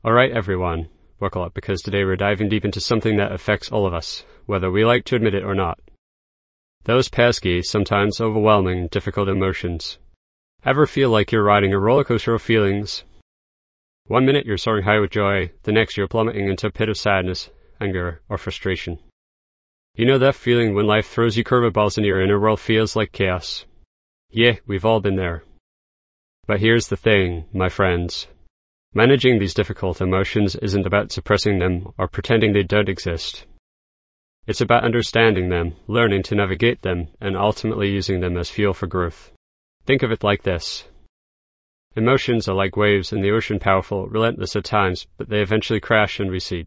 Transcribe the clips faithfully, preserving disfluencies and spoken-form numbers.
Alright everyone, buckle up because today we're diving deep into something that affects all of us, whether we like to admit it or not. Those pesky, sometimes overwhelming, difficult emotions. Ever feel like you're riding a roller coaster of feelings? One minute you're soaring high with joy, the next you're plummeting into a pit of sadness, anger, or frustration. You know that feeling when life throws you curveballs and your inner world feels like chaos? Yeah, we've all been there. But here's the thing, my friends. Managing these difficult emotions isn't about suppressing them or pretending they don't exist. It's about understanding them, learning to navigate them, and ultimately using them as fuel for growth. Think of it like this. Emotions are like waves in the ocean, powerful, relentless at times, but they eventually crash and recede.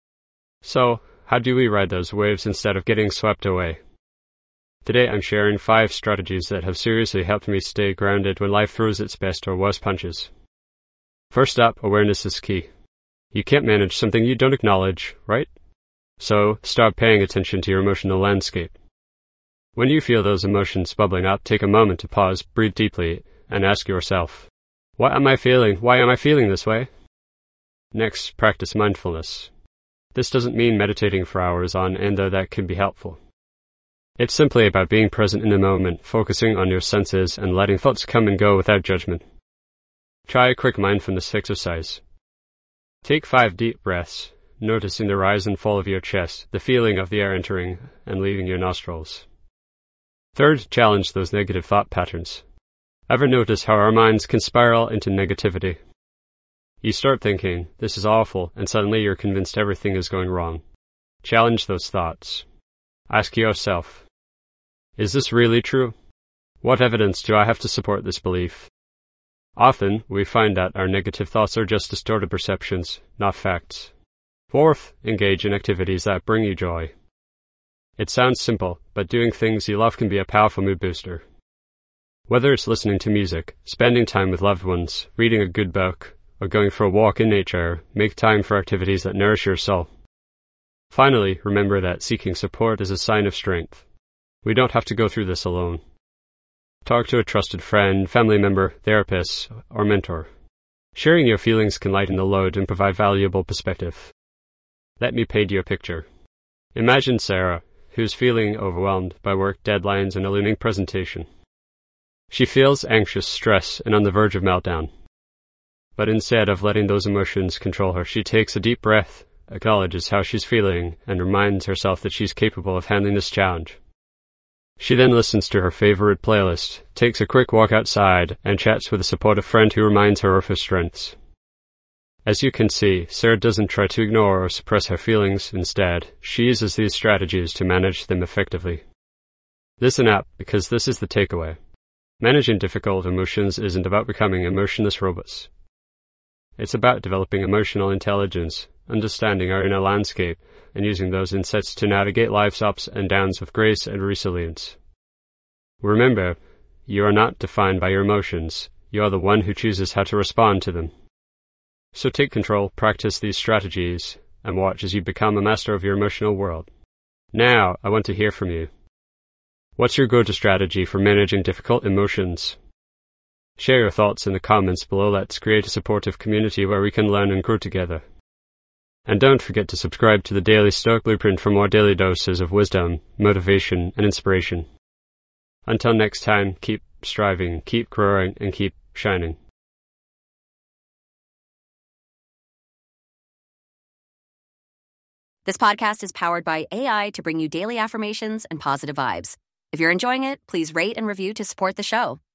So, how do we ride those waves instead of getting swept away? Today I'm sharing five strategies that have seriously helped me stay grounded when life throws its best or worst punches. First up, awareness is key. You can't manage something you don't acknowledge, right? So, start paying attention to your emotional landscape. When you feel those emotions bubbling up, take a moment to pause, breathe deeply, and ask yourself, what am I feeling? Why am I feeling this way? Next, practice mindfulness. This doesn't mean meditating for hours on end, though that can be helpful. It's simply about being present in the moment, focusing on your senses and letting thoughts come and go without judgment. Try a quick mindfulness exercise. Take five deep breaths, noticing the rise and fall of your chest, the feeling of the air entering and leaving your nostrils. Third, challenge those negative thought patterns. Ever notice how our minds can spiral into negativity? You start thinking, this is awful, and suddenly you're convinced everything is going wrong. Challenge those thoughts. Ask yourself, is this really true? What evidence do I have to support this belief? Often, we find that our negative thoughts are just distorted perceptions, not facts. Fourth, engage in activities that bring you joy. It sounds simple, but doing things you love can be a powerful mood booster. Whether it's listening to music, spending time with loved ones, reading a good book, or going for a walk in nature, make time for activities that nourish your soul. Finally, remember that seeking support is a sign of strength. We don't have to go through this alone. Talk to a trusted friend, family member, therapist, or mentor. Sharing your feelings can lighten the load and provide valuable perspective. Let me paint you a picture. Imagine Sarah, who's feeling overwhelmed by work deadlines and a looming presentation. She feels anxious, stressed, and on the verge of meltdown. But instead of letting those emotions control her, she takes a deep breath, acknowledges how she's feeling, and reminds herself that she's capable of handling this challenge. She then listens to her favorite playlist, takes a quick walk outside, and chats with a supportive friend who reminds her of her strengths. As you can see, Sarah doesn't try to ignore or suppress her feelings. Instead, she uses these strategies to manage them effectively. Listen up, because this is the takeaway. Managing difficult emotions isn't about becoming emotionless robots. It's about developing emotional intelligence, understanding our inner landscape, and using those insights to navigate life's ups and downs with grace and resilience. Remember, you are not defined by your emotions. You are the one who chooses how to respond to them. So take control, practice these strategies, and watch as you become a master of your emotional world. Now, I want to hear from you. What's your go-to strategy for managing difficult emotions? Share your thoughts in the comments below. Let's create a supportive community where we can learn and grow together. And don't forget to subscribe to the Daily Stoic Blueprint for more daily doses of wisdom, motivation, and inspiration. Until next time, keep striving, keep growing, and keep shining. This podcast is powered by A I to bring you daily affirmations and positive vibes. If you're enjoying it, please rate and review to support the show.